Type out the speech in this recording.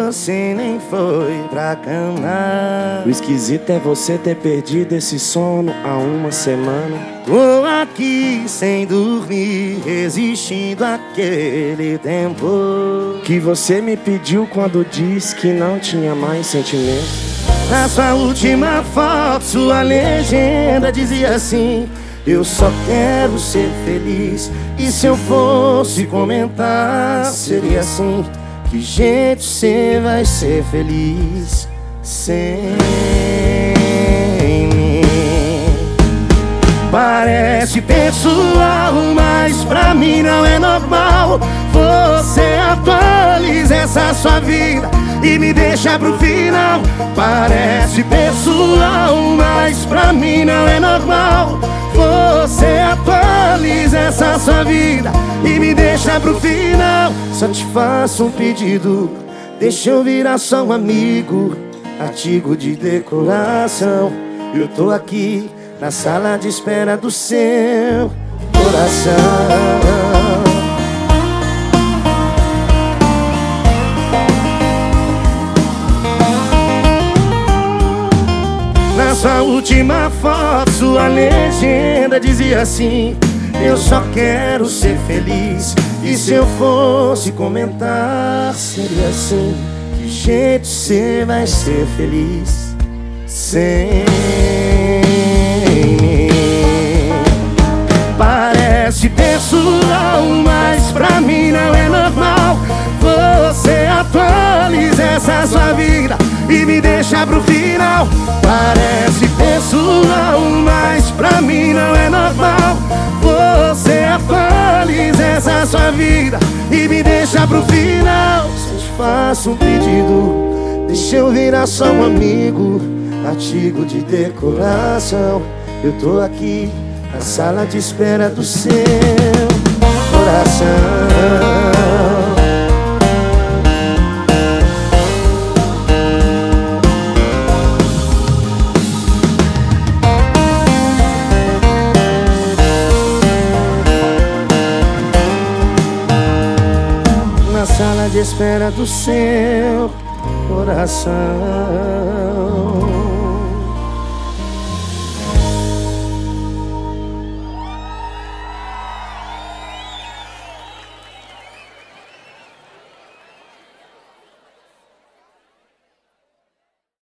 você nem foi pra cama. O esquisito é você ter perdido esse sono há uma semana. Tô aqui sem dormir, resistindo àquele tempo que você me pediu quando disse que não tinha mais sentimentos. Na sua última foto, sua legenda dizia assim: eu só quero ser feliz. E se eu fosse comentar, seria assim: que jeito você vai ser feliz sem mim? Parece pessoal, mas pra mim não é normal. Você atualiza essa sua vida e me deixa pro final. Parece pessoal, mas pra mim não é normal. Você atualiza essa sua vida e me deixa pro final. Só te faço um pedido, deixa eu virar só um amigo, artigo de decoração. Eu tô aqui na sala de espera do seu coração. Na sua última foto, sua legenda dizia assim: eu só quero ser feliz. E se eu fosse comentar, seria assim: que jeito você vai ser feliz sem mim? Parece pessoal, mas pra mim não é normal. Você atualiza essa sua vida e me deixa pro final. Parece pessoal, mas pra mim não é normal. Você atualiza essa sua vida e me deixa pro final. Se eu te faço um pedido, deixa eu virar só um amigo, artigo de decoração. Eu tô aqui na sala de espera do seu coração. Na sala de espera do seu coração.